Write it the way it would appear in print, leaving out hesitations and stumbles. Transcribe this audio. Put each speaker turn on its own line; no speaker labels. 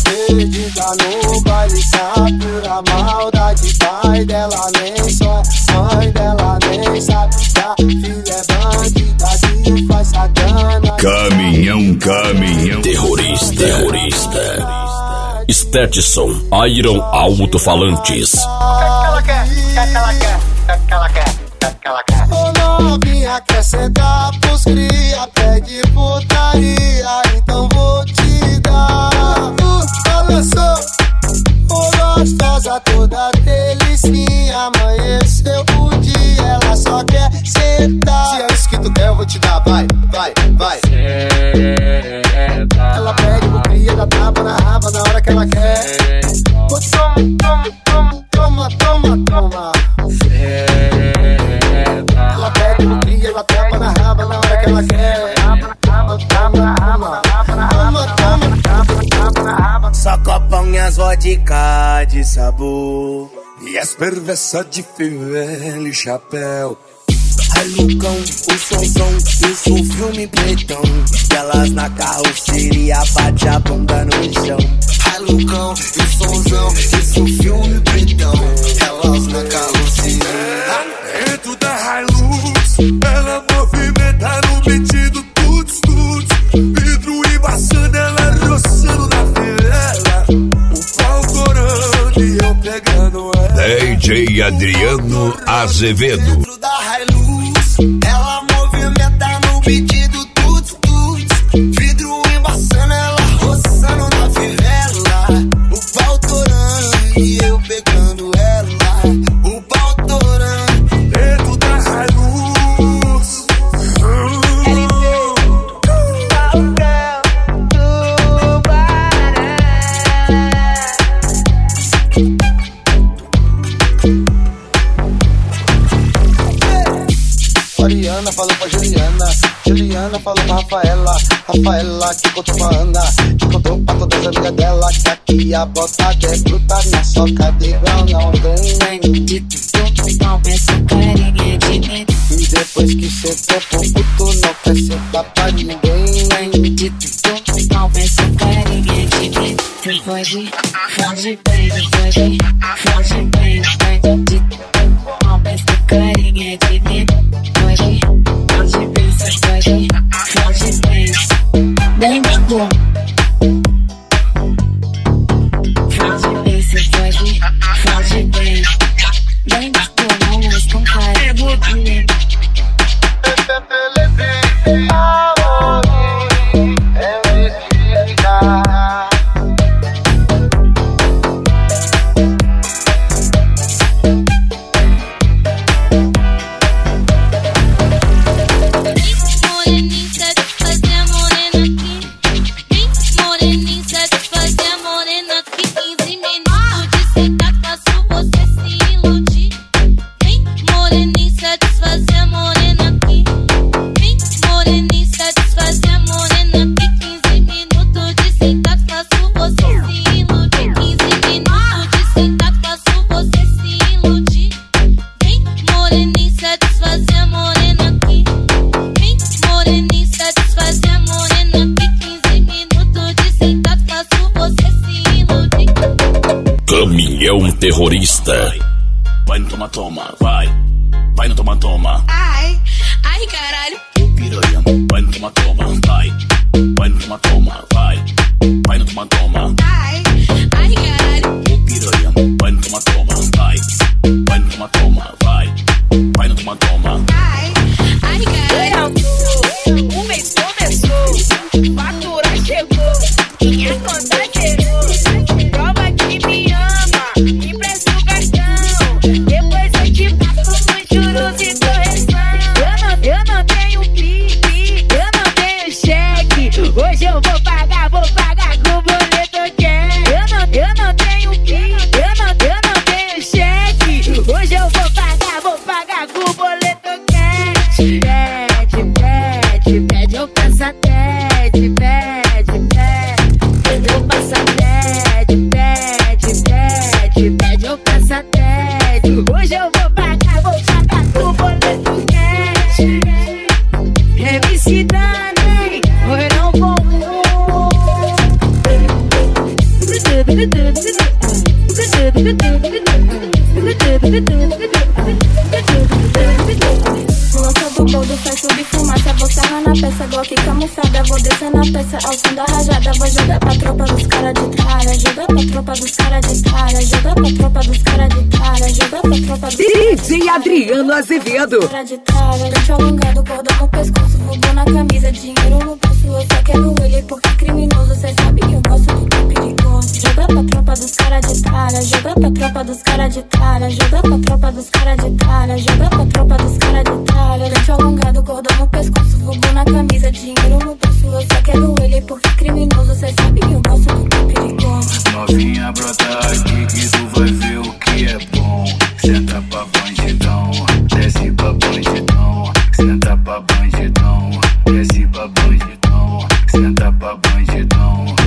perdida no baile, sabe pura maldade. Pai dela nem só, mãe dela nem sabe. A filha é bandida que faz sacana.
Caminhão terrorista. Stetson Iron Alto-Falantes.
Ô novinha, quer sentar pros cria, pede putaria, então vou te dar. Balançou, ô gostosa, toda delicinha. Amanheceu o dia, ela só quer sentar. Se é isso que tu quer, eu vou te dar, vai. Ela pede pro cria, dá tapa na raba na hora que ela quer. Toma. Ela pede pro cria, ela tapa na raba na hora que ela quer.
Só copão e as vodka de sabor e as perversas de fivela e chapéu. Ai Lucão, o somzão, isso um filme pretão. E elas na carroceria bate a bunda no chão. Ai Lucão, o somzão, isso um filme pretão. Elas na carroceria. Dentro da Hilux, ela movimenta no beat do tuts. Vidro embaçando, ela roçando na fivela. O pau corando e eu pegando ela.
DJ Adriano Azevedo.
Dentro da Hilux, ela movimenta no beat do tuts. Vidro embaçando, ela roçando na fivela. O pau torando e eu pegando ela. O pau torando dentro da Hilux.
Mariana falou pra Juliana falou pra Rafaela que contou pra Ana, que contou pra todas as amigas dela, que aqui a botada é bruta, na soca de grão não tem nem. E depois que cê topou puto, não quer sentar pra ninguém, nem.
Foge bem, foge essa carinha de mim. Foge bem, nem me dou. Foge bem, nem me dou, não mais com carinha de mim.
Caminhão terrorista.
Vai no toma, vai no toma.
Ai, caralho.
Piranha, vai no toma, vai no toma, vai no toma.
Ai, caralho.
Piranha, vai no toma, vai no toma, vai no toma.
Ai, caralho. O mês começou, fatura chegou, minha conta chegou. Prova que me ama, me presta o cartão. Depois eu te passo nos juros e correção. Eu não tenho PIB, eu não tenho cheque. Hoje eu vou pagar com boleto cash. Eu não tenho PIB, eu não tenho cheque. Hoje eu vou pagar com boleto cash. Pede, eu peço pede. Eu passo pede, eu peço pede. Hoje eu vou pagar com boleto cash. MC Dani, foi não vou.
Lança do boldo, faz subir fumaça. Vou sarrar na peça, Glock camuflada. Vou descer na peça, ao som da rajada. Vou jogar pra tropa dos cara de tralha. Jogar pra tropa dos cara de tralha. Jogar pra tropa dos cara de tralha. Jogar pra tropa dos
DJ Adriano Azevedo.
cara de tralha. Dente alongado, cordão no pescoço, fogo na camisa, dinheiro no bolso. Eu só quero ele porque criminoso. Cê sabe que eu gosto do que é perigoso. Jogar pra tropa dos cara de tralha. Jogar pra tropa dos cara de tralha. Jogar pra tropa dos cara de tralha. Jogar pra tropa dos cara de tralha. Dente alongado, cordão no pescoço, fogo na camisa, dinheiro no bolso. Eu só quero ele porque criminoso. Cê sabe que eu gosto do que é perigoso.
Novinha, brota aqui que tu vai ver o que é bom. Senta pra bandidão, desce pra bandidão. Senta pra bandidão, desce pra bandidão. Senta pra bandidão,